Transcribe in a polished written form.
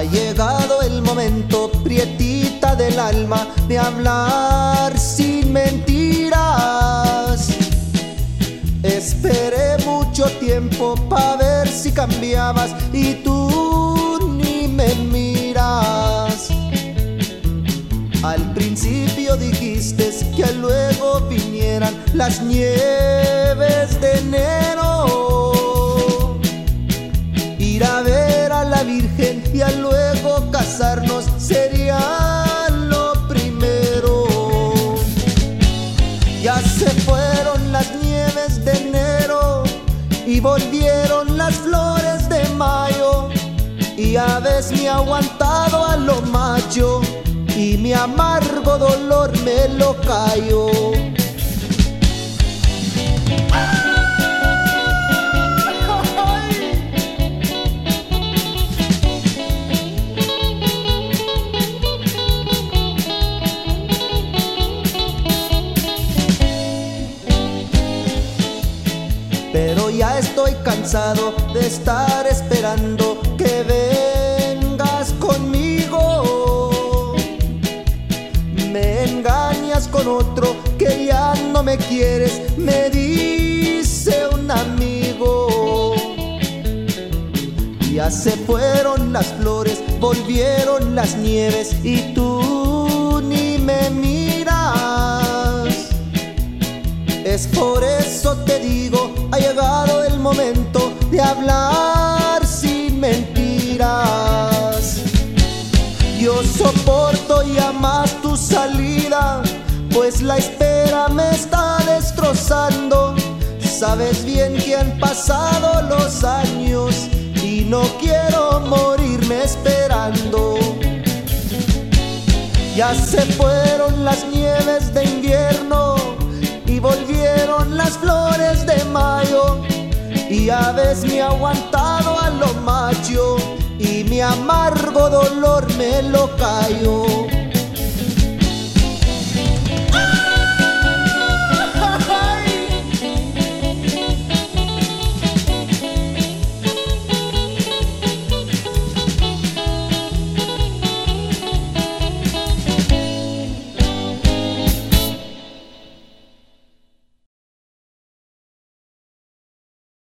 Ha llegado el momento, prietita del alma, de hablar sin mentiras. Esperé mucho tiempo pa' ver si cambiabas y tú ni me miras. Al principio dijiste que luego vinieran las nieves de enero, ir a ver a la Virgen y a luego casarnos sería lo primero. Ya se fueron las nieves de enero y volvieron las flores de mayo, y a veces me he aguantado a lo macho y mi amargo dolor me lo callo. Pero ya estoy cansado de estar esperando que vengas conmigo. Me engañas con otro que ya no me quieres, me dice un amigo. Ya se fueron las flores, volvieron las nieves y tú ni me miras. Es por eso te digo, ha llegado el momento de hablar sin mentiras. Yo soporto ya más tu salida, pues la espera me está destrozando. Sabes bien que han pasado los años y no quiero morirme esperando. Ya se fueron las nieves de invierno y volvieron las flores de mayo, y a veces me he aguantado a lo macho y mi amargo dolor me lo callo.